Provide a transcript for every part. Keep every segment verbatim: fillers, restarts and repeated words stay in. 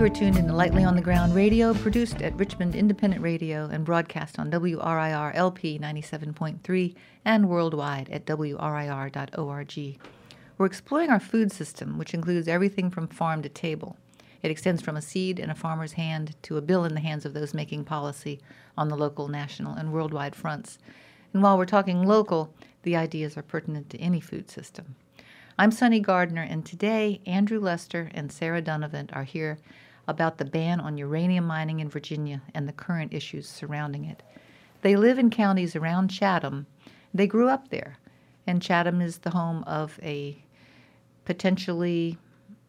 are tuned in to Lightly on the Ground Radio, produced at Richmond Independent Radio and broadcast on W R I R L P ninety-seven point three and worldwide at W R I R dot org. We're exploring our food system, which includes everything from farm to table. It extends from a seed in a farmer's hand to a bill in the hands of those making policy on the local, national, and worldwide fronts. And while we're talking local, the ideas are pertinent to any food system. I'm Sunny Gardner, and today Andrew Lester and Sarah Donovan are here about the ban on uranium mining in Virginia and the current issues surrounding it. They live in counties around Chatham. They grew up there, and Chatham is the home of a potentially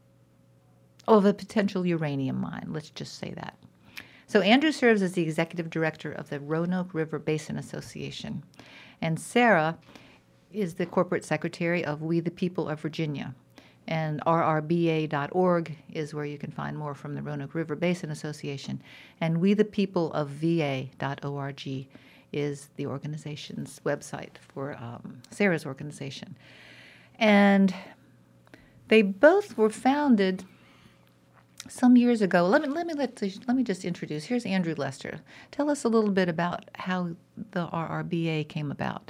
of a potential uranium mine. Let's just say that. So Andrew serves as the executive director of the Roanoke River Basin Association, and Sarah is the corporate secretary of We the People of Virginia. And R R B A dot org is where you can find more from the Roanoke River Basin Association. And We the People of V A dot org is the organization's website for um, Sarah's organization. And they both were founded some years ago. Let me let me let let me just introduce. Here's Andrew Lester. Tell us a little bit about how the R R B A came about.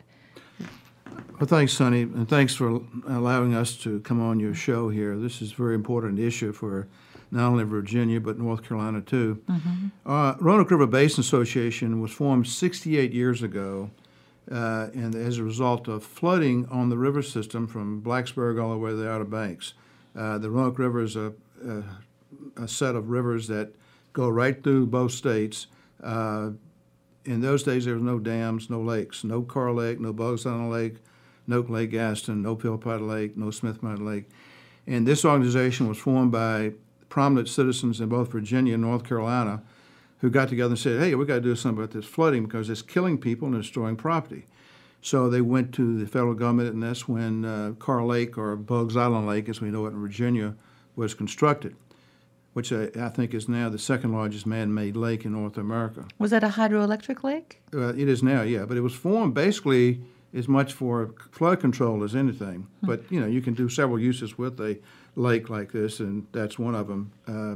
Well, thanks, Sonny, and thanks for allowing us to come on your show here. This is a very important issue for not only Virginia, but North Carolina, too. Mm-hmm. Uh, Roanoke River Basin Association was formed sixty-eight years ago, uh, and as a result of flooding on the river system from Blacksburg all the way to the Outer Banks. Uh, the Roanoke River is a, a, a set of rivers that go right through both states. Uh, In those days, there was no dams, no lakes, no Carr Lake, no Bogs Island Lake, no Lake Gaston, no Philpott Lake, no Smith Mountain Lake. And this organization was formed by prominent citizens in both Virginia and North Carolina who got together and said, hey, we've got to do something about this flooding because it's killing people and destroying property. So they went to the federal government, and that's when uh, Carr Lake, or Bogs Island Lake, as we know it in Virginia, was constructed, which I, I think is now the second largest man-made lake in North America. Was that a hydroelectric lake? Uh, it is now, yeah, but it was formed basically as much for flood control as anything. Hmm. But, you know, you can do several uses with a lake like this, and that's one of them. Uh,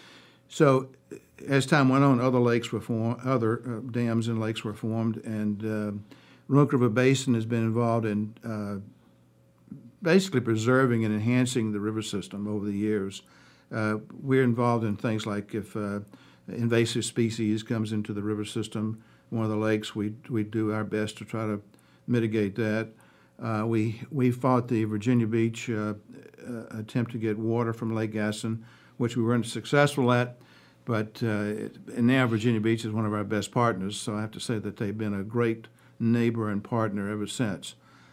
so as time went on, other lakes were formed, other uh, dams and lakes were formed, and uh, Roanoke River Basin has been involved in uh, basically preserving and enhancing the river system over the years. Uh, we're involved in things like if uh, invasive species comes into the river system, one of the lakes, we we do our best to try to mitigate that. Uh, we we fought the Virginia Beach uh, uh, attempt to get water from Lake Gaston, which we weren't successful at, but uh, and now Virginia Beach is one of our best partners, so I have to say that they've been a great neighbor and partner ever since.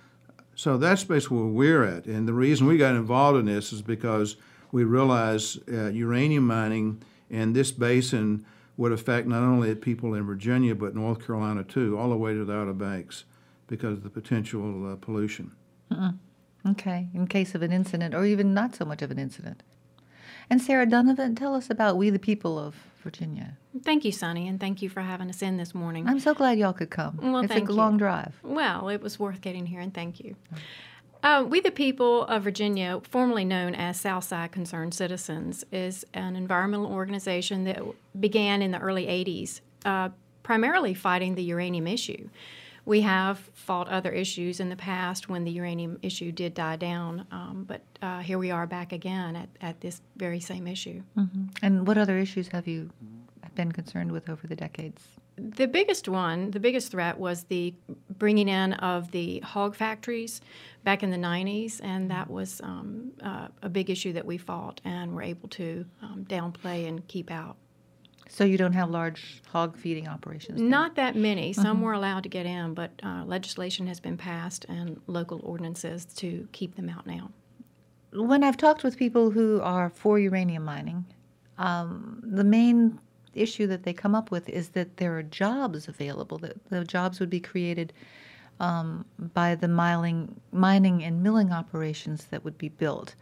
So that's basically where we're at, and the reason we got involved in this is because we realize uh, uranium mining in this basin would affect not only the people in Virginia, but North Carolina, too, all the way to the Outer Banks because of the potential uh, pollution. Mm-mm. Okay, in case of an incident, or even not so much of an incident. And Sarah Donovan, tell us about We the People of Virginia. Thank you, Sonny, and thank you for having us in this morning. I'm so glad y'all could come. Well, it's thank a you. long drive. Well, it was worth getting here, and thank you. Uh, We the People of Virginia, formerly known as Southside Concerned Citizens, is an environmental organization that began in the early eighties, uh, primarily fighting the uranium issue. We have fought other issues in the past when the uranium issue did die down, um, but uh, here we are back again at, at this very same issue. Mm-hmm. And what other issues have you been concerned with over the decades? The biggest one, the biggest threat was the bringing in of the hog factories back in the nineties, and that was um, uh, a big issue that we fought and were able to um, downplay and keep out. So you don't have large hog feeding operations there? Not that many. Some Mm-hmm. were allowed to get in, but uh, legislation has been passed and local ordinances to keep them out now. When I've talked with people who are for uranium mining, um, the main issue that they come up with is that there are jobs available, that the jobs would be created um, by the mining, mining and milling operations that would be built.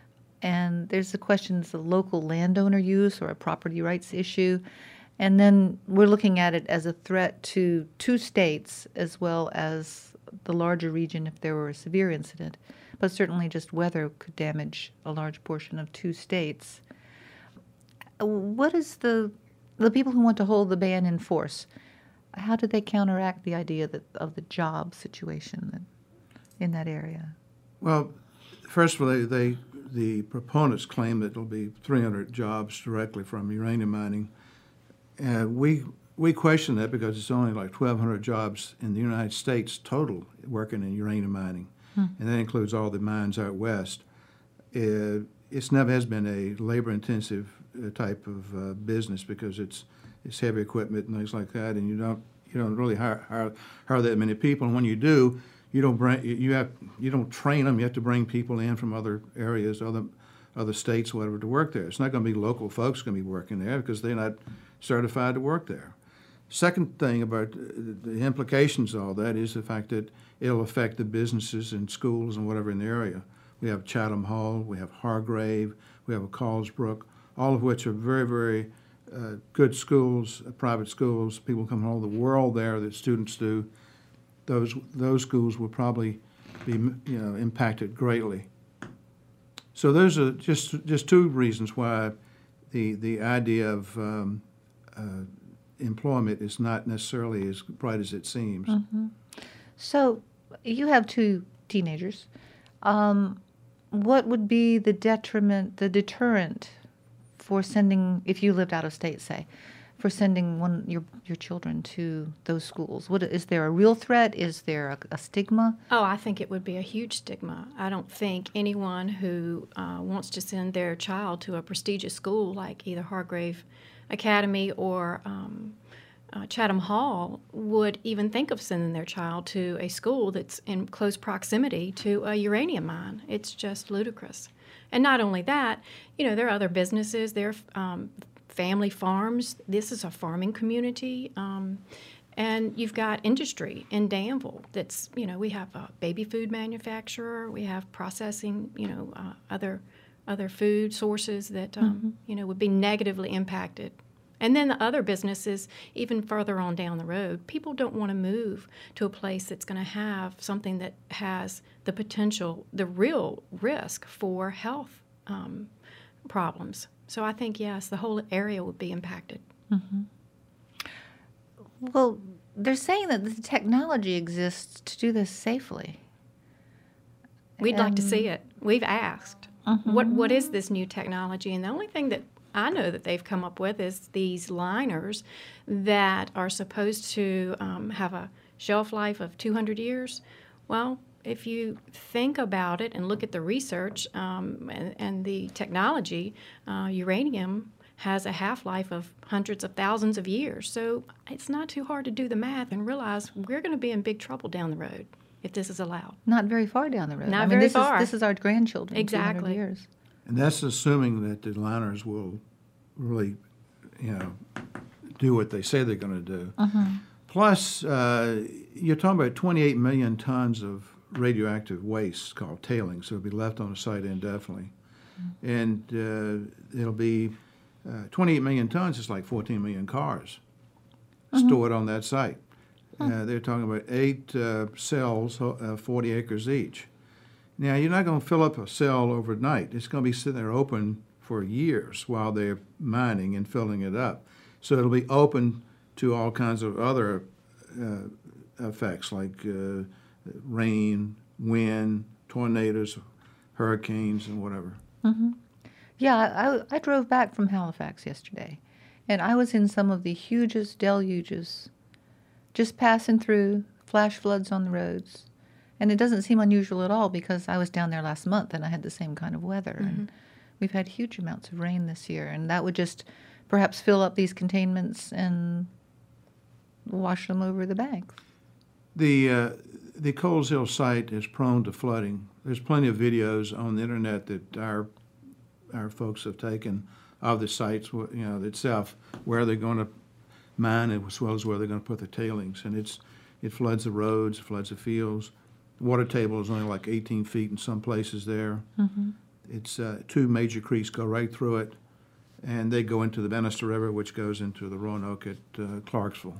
And there's the question, is a local landowner use or a property rights issue? And then we're looking at it as a threat to two states as well as the larger region if there were a severe incident. But certainly just weather could damage a large portion of two states. uh, what is the the people who want to hold the ban in force? How do they counteract the idea that of the job situation that, in that area? Well, first of all, they, they the proponents claim that there'll be three hundred jobs directly from uranium mining. Uh, we we question that because it's only like twelve hundred jobs in the United States total working in uranium mining, hmm. and that includes all the mines out west. Uh, it's never has been a labor-intensive uh, type of uh, business because it's it's heavy equipment and things like that, and you don't you don't really hire hire, hire that many people. And when you do, you don't bring you have you don't train them. You have to bring people in from other areas, other other states, whatever, to work there. It's not going to be local folks going to be working there because they're not certified to work there. Second thing about the implications of all that is the fact that it'll affect the businesses and schools and whatever in the area. We have Chatham Hall, we have Hargrave, we have a Colesbrook, all of which are very, very uh, good schools, uh, private schools. People come from all over the world there that students do. Those those schools will probably be you know impacted greatly. So those are just just two reasons why the the idea of um, uh, employment is not necessarily as bright as it seems. Mm-hmm. So you have two teenagers. Um, what would be the detriment, the deterrent for sending, if you lived out of state, say, for sending one your your children to those schools? What is there a real threat? Is there a, a stigma? Oh, I think it would be a huge stigma. I don't think anyone who uh, wants to send their child to a prestigious school like either Hargrave Academy or um, uh, Chatham Hall would even think of sending their child to a school that's in close proximity to a uranium mine. It's just ludicrous. And not only that, you know, there are other businesses, there are um, family farms. This is a farming community. Um, and you've got industry in Danville that's, you know, we have a baby food manufacturer, we have processing, you know, uh, other other food sources that, um, mm-hmm. you know, would be negatively impacted. And then the other businesses, even further on down the road, people don't want to move to a place that's going to have something that has the potential, the real risk for health um, problems. So I think, yes, the whole area would be impacted. Mm-hmm. Well, they're saying that the technology exists to do this safely. We'd um, like to see it. We've asked, mm-hmm. what what is this new technology? And the only thing that I know that they've come up with is these liners that are supposed to um, have a shelf life of two hundred years. Well, if you think about it and look at the research um, and, and the technology, uh, uranium has a half-life of hundreds of thousands of years. So it's not too hard to do the math and realize we're going to be in big trouble down the road if this is allowed. Not very far down the road. Not I mean, very this far. Is, this is our grandchildren. Exactly. two hundred years. And that's assuming that the liners will really, you know, do what they say they're going to do. Uh-huh. Plus, uh, you're talking about twenty-eight million tons of radioactive waste called tailings, so it'll be left on the site indefinitely. Mm-hmm. And uh, it'll be uh, twenty-eight million tons is like fourteen million cars mm-hmm. stored on that site. Mm-hmm. Uh, they're talking about eight uh, cells, uh, forty acres each. Now, you're not going to fill up a cell overnight. It's going to be sitting there open for years while they're mining and filling it up. So it'll be open to all kinds of other uh, effects like uh, rain, wind, tornadoes, hurricanes, and whatever. Mm-hmm. Yeah, I, I drove back from Halifax yesterday, and I was in some of the hugest deluges, just passing through, flash floods on the roads. And it doesn't seem unusual at all because I was down there last month and I had the same kind of weather. Mm-hmm. And we've had huge amounts of rain this year, and that would just perhaps fill up these containments and wash them over the banks. The uh, the Coleshill site is prone to flooding. There's plenty of videos on the internet that our our folks have taken of the sites, you know, itself, where they're going to mine as well as where they're going to put the tailings, and it's it floods the roads, floods the fields. The water table is only like eighteen feet in some places there. Mm-hmm. It's uh, two major creeks go right through it, and they go into the Bannister River, which goes into the Roanoke at uh, Clarksville.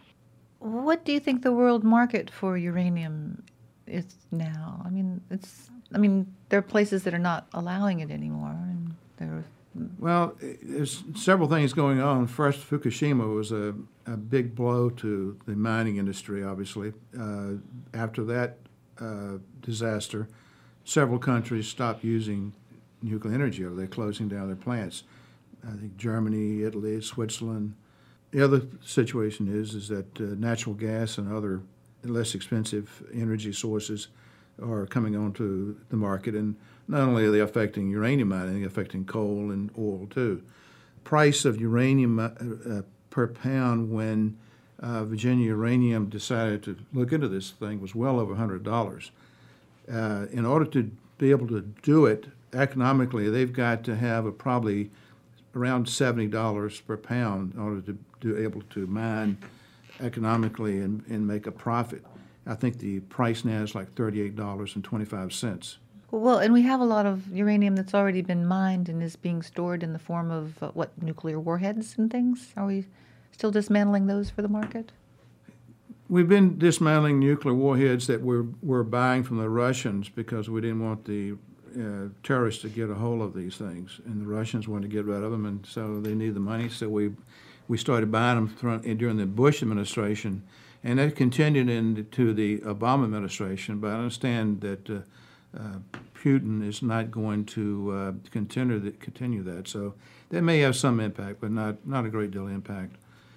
What do you think the world market for uranium is now? I mean, it's. I mean, there are places that are not allowing it anymore, and there are Well, there's several things going on. First, Fukushima was a, a big blow to the mining industry, obviously. Uh, after that uh, disaster, several countries stopped using nuclear energy, or they're closing down their plants. I think Germany, Italy, Switzerland. The other situation is, is that uh, natural gas and other less expensive energy sources are coming onto the market, and not only are they affecting uranium mining, they're affecting coal and oil too. Price of uranium uh, uh, per pound when uh, Virginia Uranium decided to look into this thing was well over one hundred dollars. Uh, in order to be able to do it economically, they've got to have a probably around seventy dollars per pound in order to be able to mine economically and, and make a profit. I think the price now is like thirty-eight dollars and twenty-five cents. Well, and we have a lot of uranium that's already been mined and is being stored in the form of, uh, what, nuclear warheads and things? Are we still dismantling those for the market? We've been dismantling nuclear warheads that we're, we're buying from the Russians because we didn't want the uh, terrorists to get a hold of these things, and the Russians wanted to get rid of them, and so they need the money, so we we started buying them through, during the Bush administration, and that continued into the Obama administration, but I understand that uh, uh, Putin is not going to uh, continue, the, continue that, so that may have some impact, but not, not a great deal of impact.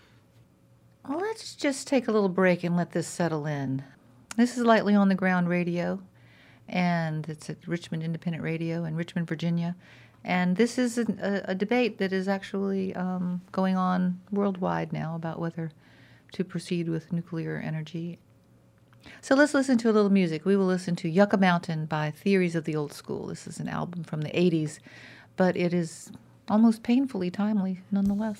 Well, let's just take a little break and let this settle in. This is Lightly on the Ground Radio, and it's at Richmond Independent Radio in Richmond, Virginia. And this is a, a, a debate that is actually um, going on worldwide now about whether to proceed with nuclear energy. So let's listen to a little music. We will listen to Yucca Mountain by Theories of the Old School. This is an album from the eighties, but it is almost painfully timely nonetheless.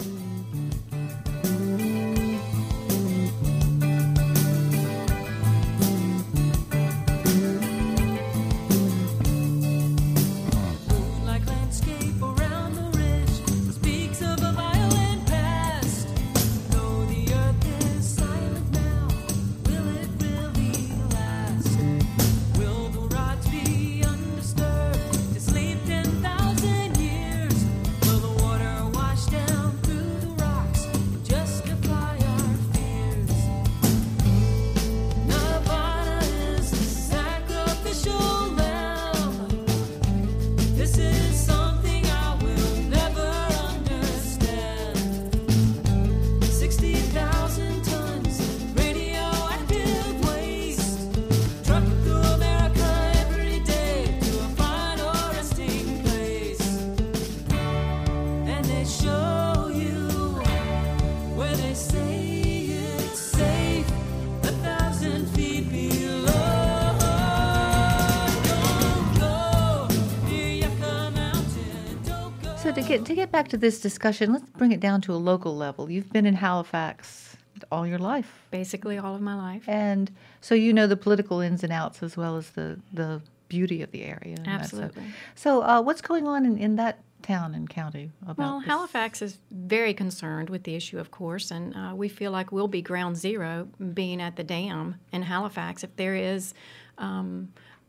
To get to get back to this discussion, let's bring it down to a local level. You've been in Halifax all your life. Basically all of my life. And so you know the political ins and outs as well as the, the beauty of the area. Absolutely. So uh, what's going on in, in that town and county about Well, this? Halifax is very concerned with the issue, of course, and uh, we feel like we'll be ground zero being at the dam in Halifax. If there is um,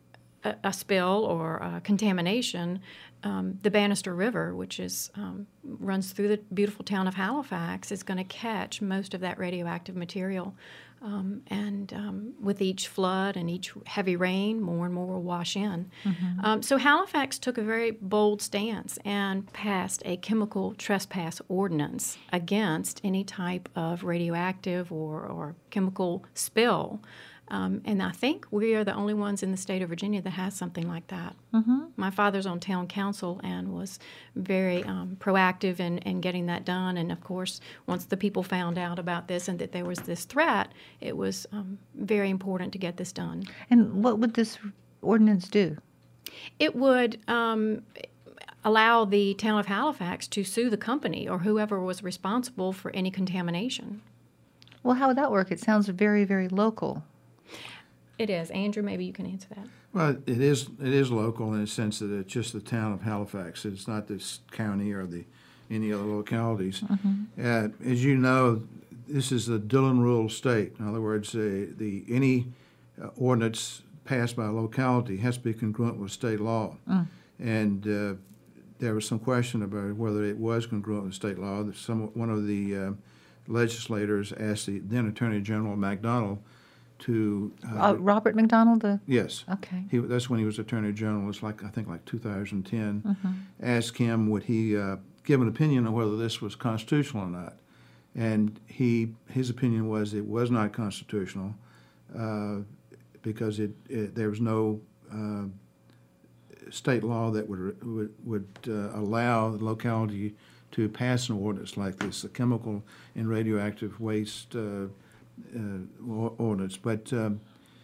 a, a spill or a contamination, Um, the Bannister River, which is um, runs through the beautiful town of Halifax, is going to catch most of that radioactive material. Um, and um, with each flood and each heavy rain, more and more will wash in. Mm-hmm. Um, so Halifax took a very bold stance and passed a chemical trespass ordinance against any type of radioactive or, or chemical spill. Um, and I think we are the only ones in the state of Virginia that has something like that. Mm-hmm. My father's on town council and was very um, proactive in, in getting that done. And, of course, once the people found out about this and that there was this threat, it was um, very important to get this done. And what would this ordinance do? It would um, allow the town of Halifax to sue the company or whoever was responsible for any contamination. Well, how would that work? It sounds very, very local. It is. Andrew, maybe you can answer that. Well, it is it is local in the sense that it's just the town of Halifax. It's not this county or the any other localities. Mm-hmm. Uh, as you know, this is the Dillon Rule state. In other words, uh, the any uh, ordinance passed by a locality has to be congruent with state law. Mm. And uh, there was some question about whether it was congruent with state law. Some, one of the uh, legislators asked the then Attorney General McDonnell to Uh, Robert McDonald, the yes, okay. he, that's when he was Attorney General. It's like I think like two thousand ten. Mm-hmm. Asked him would he uh, give an opinion on whether this was constitutional or not, and he his opinion was it was not constitutional uh, because it, it there was no uh, state law that would would, would uh, allow the locality to pass an ordinance like this, the chemical and radioactive waste uh, uh, ordinance. But um,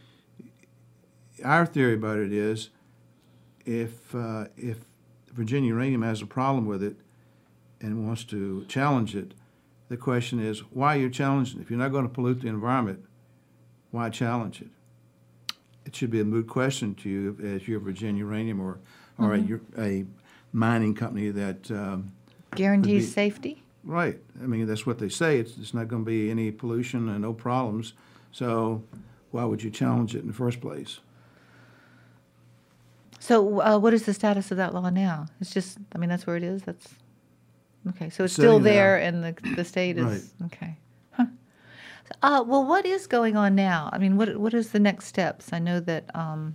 our theory about it is, if uh, if Virginia Uranium has a problem with it and wants to challenge it, the question is, why are you challenging it? If you're not going to pollute the environment, why challenge it? It should be a moot question to you as you're Virginia Uranium or, or mm-hmm. a, a mining company that um, guarantees be, safety. Right. I mean, that's what they say. It's, it's not going to be any pollution and no problems. So why would you challenge it in the first place? So uh, what is the status of that law now? It's just, I mean, that's where it is? That's okay. So it's Sitting still there, there. and the the state is Right. okay. Huh. Uh, well, what is going on now? I mean, what what is the next steps? I know that um,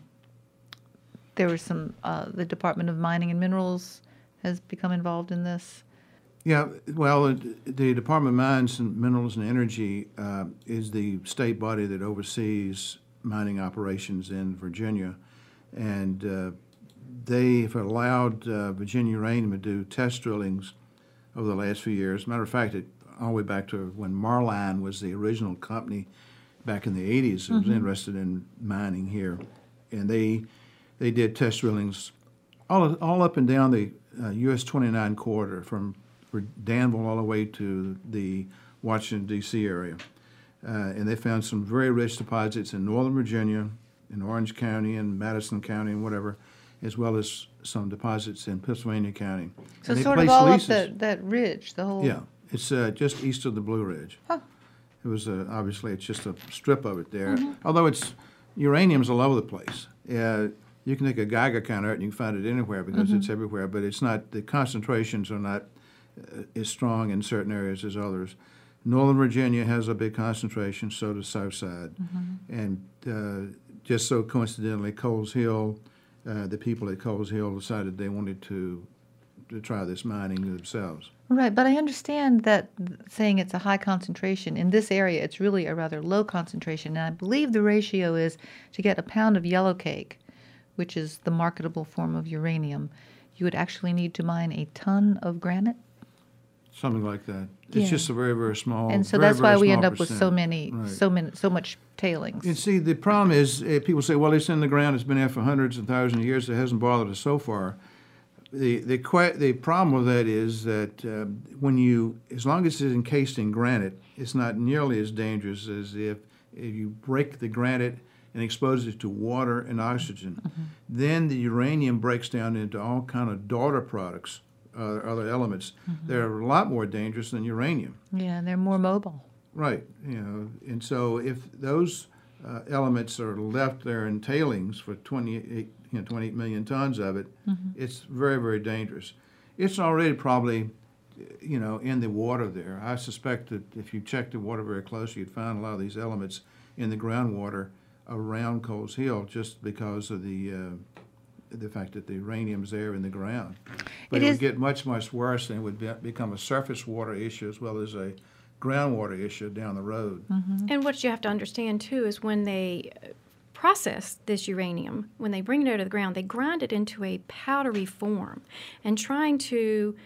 there was some. Uh, the Department of Mining and Minerals has become involved in this. Yeah. Well, the Department of Mines and Minerals and Energy uh, is the state body that oversees mining operations in Virginia, and uh, they have allowed uh, Virginia Uranium to do test drillings over the last few years. Matter of fact, it all the way back to when Marline was the original company back in the eighties that mm-hmm. was interested in mining here. And they they did test drillings all, all up and down the uh, U S twenty-nine corridor from Danville all the way to the Washington, D C area. Uh, and they found some very rich deposits in Northern Virginia, in Orange County and Madison County and whatever, as well as some deposits in Pennsylvania County. So and sort of all leases. up the, that ridge, the whole... Yeah. It's uh, just east of the Blue Ridge. Huh. It was uh, obviously it's just a strip of it there. Mm-hmm. Although it's uranium's all over the place. Uh, you can take a Geiger counter and you can find it anywhere because mm-hmm. it's everywhere. But it's not the concentrations are not uh, as strong in certain areas as others. Northern Virginia has a big concentration, so does Southside, mm-hmm. and uh, just so coincidentally, Coles Hill, uh, the people at Coles Hill decided they wanted to to try this mining themselves. Right, but I understand that saying it's a high concentration. In this area, it's really a rather low concentration. And I believe the ratio is to get a pound of yellow cake, which is the marketable form of uranium, you would actually need to mine a ton of granite? Something like that. It's Yeah. just a very, very small And so very, that's why very we small end up with so percent. many, Right. so many, so much tailings. And see, the problem is uh, people say, well, it's in the ground. It's been there for hundreds and thousands of years. It hasn't bothered us so far. The the que- the problem with that is that uh, when you, as long as it's encased in granite, it's not nearly as dangerous as if if you break the granite and expose it to water and oxygen. Mm-hmm. Then the uranium breaks down into all kind of daughter products, uh, other elements. Mm-hmm. They're a lot more dangerous than uranium. Yeah, they're more mobile. Right, you know, and so if those uh, elements are left there in tailings for twenty-eight, you know, twenty-eight million tons of it, Mm-hmm. it's very, very dangerous. It's already probably, you know, in the water there. I suspect that if you check the water very closely, you'd find a lot of these elements in the groundwater around Coles Hill just because of the uh, the fact that the uranium's there in the ground. But It it, is- would get much, much worse, and it would be, become a surface water issue as well as a groundwater issue down the road. And what you have to understand, too, is when they uh, process this uranium, when they bring it out of the ground, they grind it into a powdery form. And trying to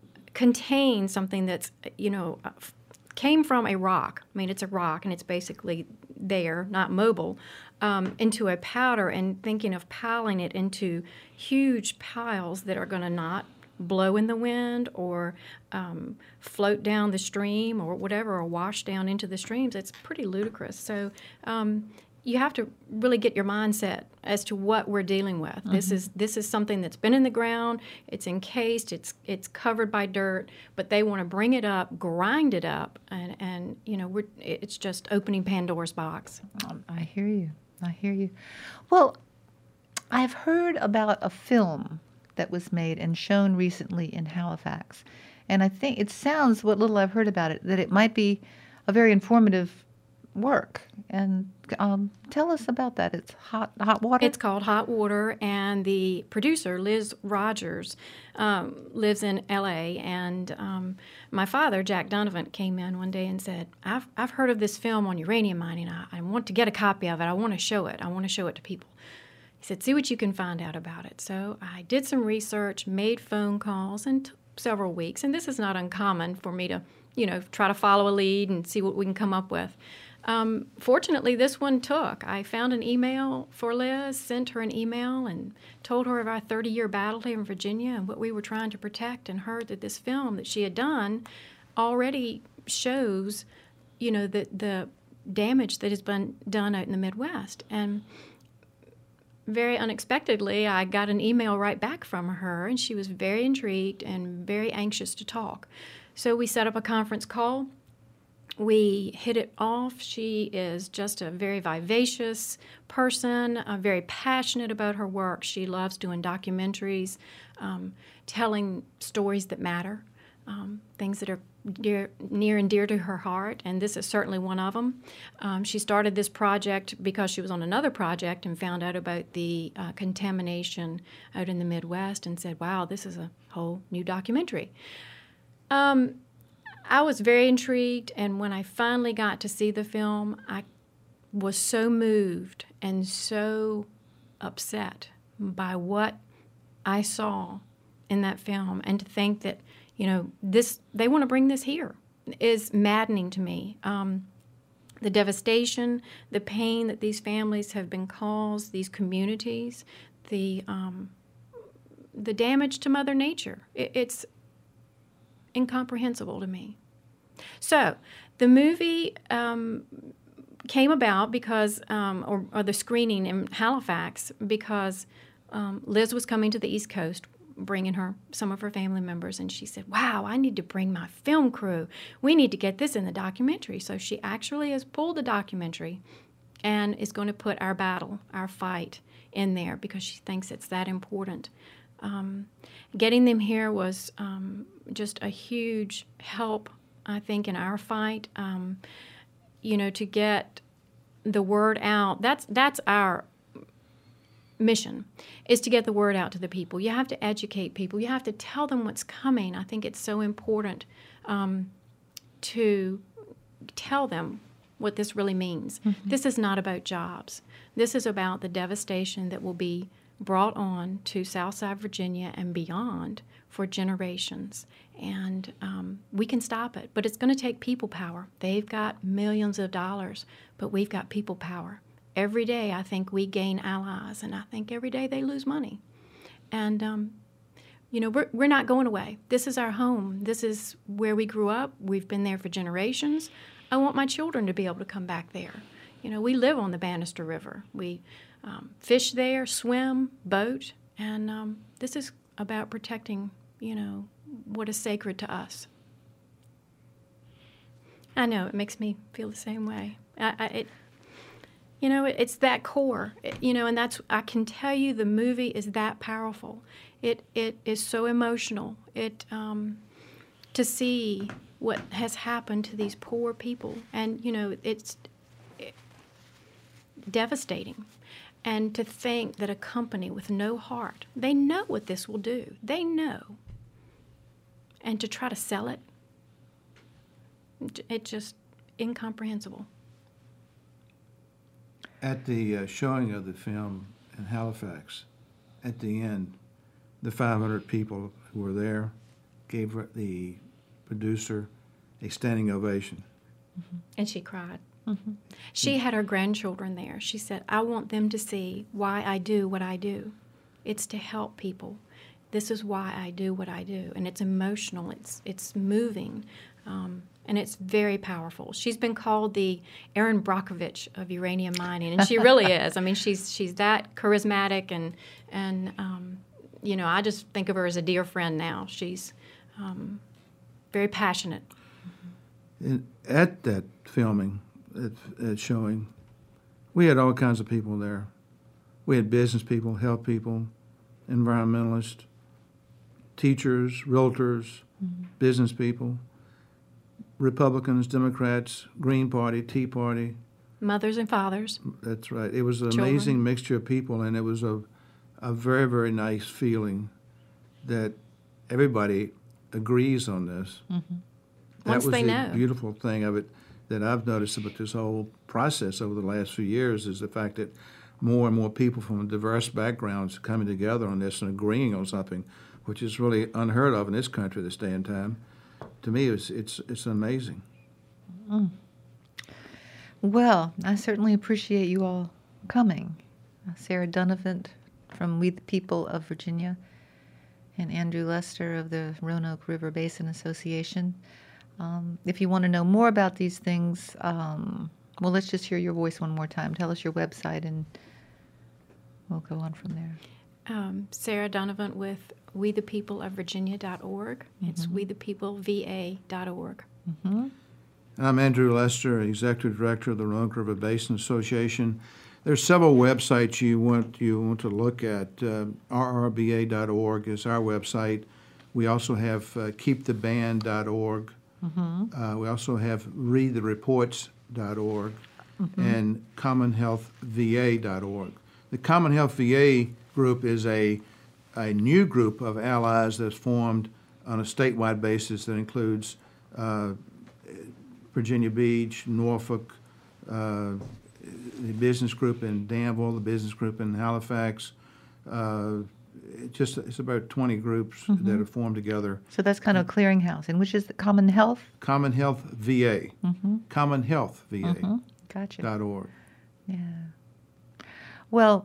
contain something that's, you know, uh, f- came from a rock, I mean, it's a rock and it's basically there, not mobile, um, into a powder, and thinking of piling it into huge piles that are going to not blow in the wind or um, float down the stream or whatever, or wash down into the streams, it's pretty ludicrous. So um, you have to really get your mindset as to what we're dealing with. Mm-hmm. This is this is something that's been in the ground, it's encased, it's it's covered by dirt, but they want to bring it up, grind it up, and, and you know, we're, it's just opening Pandora's box. Um, I hear you. I hear you. Well, I've heard about a film that was made and shown recently in Halifax. And I think it sounds, what little I've heard about it, that it might be a very informative work. And um, tell us about that. It's hot hot water. It's called Hot Water, and the producer, Liz Rogers, um, lives in L A. And um, my father, Jack Donovan, came in one day and said, I've, I've heard of this film on uranium mining. I, I want to get a copy of it. I want to show it. I want to show it to people. He said, see what you can find out about it. So I did some research, made phone calls, and took several weeks. And this is not uncommon for me to, you know, try to follow a lead and see what we can come up with. Um, fortunately, this one took. I found an email for Liz, sent her an email, and told her of our thirty-year battle here in Virginia and what we were trying to protect, and heard that this film that she had done already shows, you know, the, the damage that has been done out in the Midwest. And very unexpectedly, I got an email right back from her, and she was very intrigued and very anxious to talk. So we set up a conference call. We hit it off. She is just a very vivacious person, uh, very passionate about her work. She loves doing documentaries, um, telling stories that matter, um, things that are dear, near and dear to her heart, and this is certainly one of them. Um, she started this project because she was on another project and found out about the uh, contamination out in the Midwest and said, wow, this is a whole new documentary. Um, I was very intrigued, and when I finally got to see the film, I was so moved and so upset by what I saw in that film, and to think that, you know, this they want to bring this here is maddening to me. Um, the devastation, the pain that these families have been caused, these communities, the um, the damage to Mother Nature. It, it's incomprehensible to me. So the movie um, came about because, um, or, or the screening in Halifax, because um, Liz was coming to the East Coast, bringing her some of her family members, and she said, wow, I need to bring my film crew. We need to get this in the documentary. So she actually has pulled the documentary and is going to put our battle, our fight in there, because she thinks it's that important. Um, getting them here was um, just a huge help, I think, in our fight. Um, you know, to get the word out. That's that's our mission, is to get the word out to the people. You have to educate people. You have to tell them what's coming. I think it's so important um, to tell them what this really means. Mm-hmm. This is not about jobs. This is about the devastation that will be brought on to Southside Virginia and beyond for generations. And um, we can stop it, but it's going to take people power. They've got millions of dollars, but we've got people power. Every day I think we gain allies, and I think every day they lose money. And, um, you know, we're, we're not going away. This is our home. This is where we grew up. We've been there for generations. I want my children to be able to come back there. You know, we live on the Bannister River. We um, fish there, swim, boat, and um, this is about protecting, you know, what is sacred to us. I know, it makes me feel the same way. I, I, it, you know, it, it's that core, it, you know, and that's, I can tell you the movie is that powerful. It It is so emotional. It um, to see what has happened to these poor people, and, you know, it's it, devastating. And to think that a company with no heart, they know what this will do. They know. And to try to sell it, it's just incomprehensible. At the uh, showing of the film in Halifax, at the end, the five hundred people who were there gave the producer a standing ovation. Mm-hmm. And she cried. Mm-hmm. She had her grandchildren there. She said, I want them to see why I do what I do. It's to help people. This is why I do what I do. And it's emotional. It's it's moving. Um, and it's very powerful. She's been called the Erin Brockovich of uranium mining, and she really is. I mean, she's she's that charismatic, and, and um, you know, I just think of her as a dear friend now. She's um, very passionate. And at that filming, at, at showing, we had all kinds of people there. We had business people, health people, environmentalists, teachers, realtors, mm-hmm. business people, Republicans, Democrats, Green Party, Tea Party. Mothers and fathers. That's right. It was an Children. amazing mixture of people, and it was a, a very, very nice feeling that everybody agrees on this. Mm-hmm. That Once was they the know. beautiful thing of it that I've noticed about this whole process over the last few years is the fact that more and more people from diverse backgrounds are coming together on this and agreeing on something, which is really unheard of in this country this day and time. To me, it's it's it's amazing. Mm. Well, I certainly appreciate you all coming. Uh, Sarah Donovan from We the People of Virginia and Andrew Lester of the Roanoke River Basin Association. Um, if you want to know more about these things, um, well, let's just hear your voice one more time. Tell us your website, and we'll go on from there. Um, Sarah Donovan with we the people of virginia dot org. Mm-hmm. It's we the people v a dot org. Mm-hmm. I'm Andrew Lester, Executive Director of the Roanoke River Basin Association. There's several websites you want you want to look at. Uh, r r b a dot org is our website. We also have uh, keep the band dot org. Mm-hmm. Uh, we also have read the reports dot org mm-hmm. and commonhealth v a dot org. The Commonhealth V A group is a, a new group of allies that's formed on a statewide basis that includes uh, Virginia Beach, Norfolk, uh, the business group in Danville, the business group in Halifax. Uh, it just it's about twenty groups mm-hmm. that are formed together. So that's kind of a clearinghouse, and which is the Common Health? Commonhealth V A. Mm-hmm. Commonhealth V A. Mm-hmm. Gotcha. Dot org. Yeah. Well,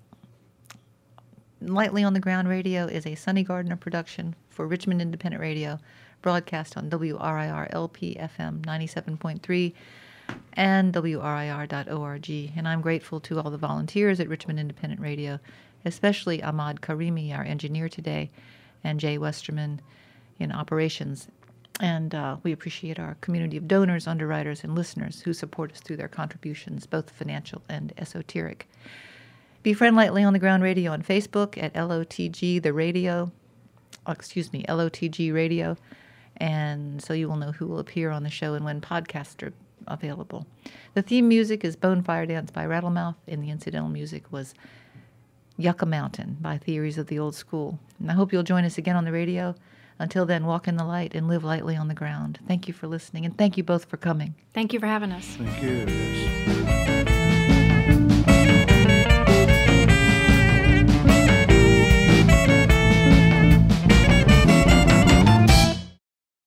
Lightly on the Ground Radio is a Sonny Gardner production for Richmond Independent Radio, broadcast on W R I R L P F M ninety-seven point three and W R I R dot org. And I'm grateful to all the volunteers at Richmond Independent Radio, especially Ahmad Karimi, our engineer today, and Jay Westerman in operations. And uh, we appreciate our community of donors, underwriters, and listeners who support us through their contributions, both financial and esoteric. Befriend Lightly on the Ground Radio on Facebook at L O T G the radio, oh, excuse me, L O T G Radio, and so you will know who will appear on the show and when podcasts are available. The theme music is Bonefire Dance by Rattlemouth, and the incidental music was Yucca Mountain by Theories of the Old School. And I hope you'll join us again on the radio. Until then, walk in the light and live lightly on the ground. Thank you for listening, and thank you both for coming. Thank you for having us. Thank you. Yes.